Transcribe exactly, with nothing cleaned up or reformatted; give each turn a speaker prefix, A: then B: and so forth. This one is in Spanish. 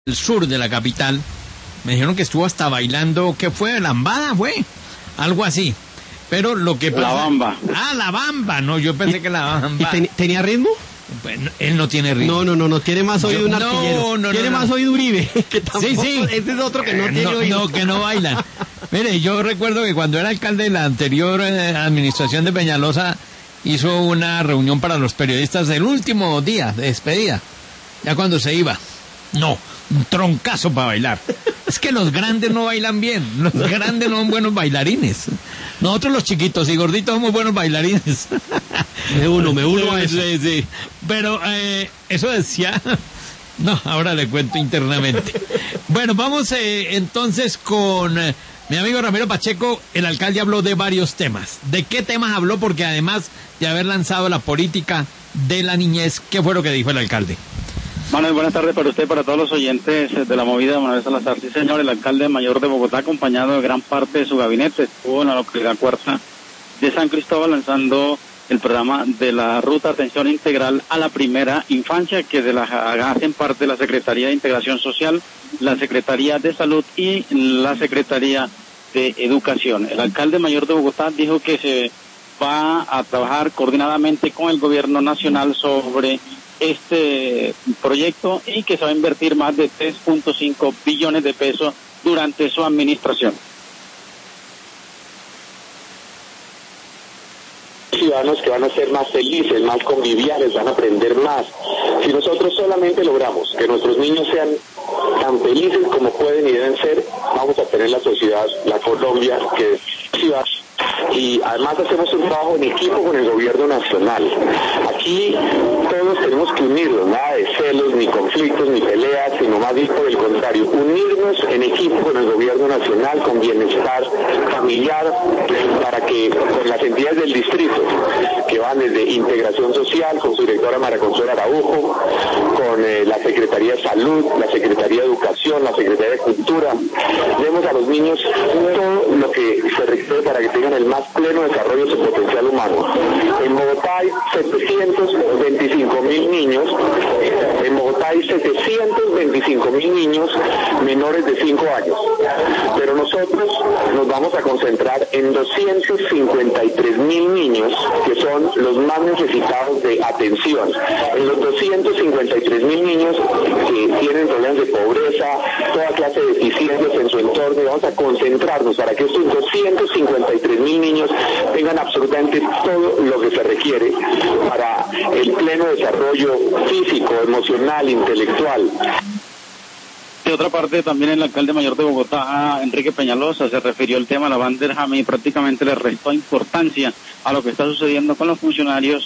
A: el sur de la capital. Me dijeron que estuvo hasta bailando, ¿qué fue? ¿Lambada fue? Algo así. Pero lo que pasa...
B: La bamba.
A: Ah, la bamba, no, yo pensé que la bamba...
C: ¿Y ten, tenía ritmo?
A: Pues, él no tiene ritmo.
C: No, no, no, no, tiene más oído
A: Yo,
C: un
A: no,
C: artillero.
A: no,
C: Tiene
A: no,
C: más
A: no.
C: oído Uribe, que tampoco,
A: sí, sí.
C: Ese es otro que no
A: Eh,
C: tiene
A: no,
C: oído.
A: no, que no bailan. Mire, yo recuerdo que cuando era alcalde de la anterior eh, administración de Peñalosa, hizo una reunión para los periodistas del último día de despedida. Ya cuando se iba. No, un troncazo para bailar. Es que los grandes no bailan bien. Los grandes no son buenos bailarines. Nosotros los chiquitos y gorditos somos buenos bailarines.
C: Me uno, me uno a eso.
A: Sí, sí. Pero eh, eso decía... No, ahora le cuento internamente. Bueno, vamos eh, entonces con eh, mi amigo Ramiro Pacheco. El alcalde habló de varios temas. ¿De qué temas habló? Porque además de haber lanzado la política de la niñez, ¿qué fue lo que dijo el alcalde?
B: Manuel, buenas tardes para usted y para todos los oyentes de la movida de Manuel Salazar. Sí, señor, el alcalde mayor de Bogotá, acompañado de gran parte de su gabinete, estuvo en la localidad cuarta de San Cristóbal lanzando el programa de la Ruta Atención Integral a la Primera Infancia, que de la hacen parte la Secretaría de Integración Social, la Secretaría de Salud y la Secretaría de Educación. El alcalde mayor de Bogotá dijo que se va a trabajar coordinadamente con el gobierno nacional sobre este proyecto y que se va a invertir más de tres punto cinco billones de pesos durante su administración.
D: Ciudadanos que van a ser más felices, más conviviales, van a aprender más. Si nosotros solamente logramos que nuestros niños sean tan felices como pueden y deben ser, vamos a tener la sociedad, la Colombia que ciudad. Y además hacemos un trabajo en equipo con el gobierno nacional. Aquí todos tenemos que unirnos, nada de celos, ni conflictos, ni peleas, sino más bien por el contrario, unirnos en equipo con el gobierno nacional, con bienestar familiar, para que con las entidades del distrito, que van desde Integración Social, con su directora María Consuelo Araujo, con eh, la Secretaría de Salud, la Secretaría de Educación, la Secretaría de Cultura, demos a los niños todo lo que se requiere para que tengan el más pleno desarrollo de su potencial humano. En Bogotá hay setecientos veinticinco mil niños, en Bogotá hay setecientos veinticinco mil niños menores de cinco años, pero nosotros nos vamos a concentrar en doscientos cincuenta y tres mil niños que son los más necesitados de atención. En los doscientos cincuenta y tres mil niños que tienen problemas de pobreza, toda clase de deficiencias en su entorno, y vamos a concentrarnos para que estos doscientos cincuenta y tres mil niños tengan absolutamente todo lo que se requiere para el pleno desarrollo físico, emocional, intelectual.
B: De otra parte, también el alcalde mayor de Bogotá, Enrique Peñalosa, se refirió al tema de la Banderjame y prácticamente le restó importancia a lo que está sucediendo con los funcionarios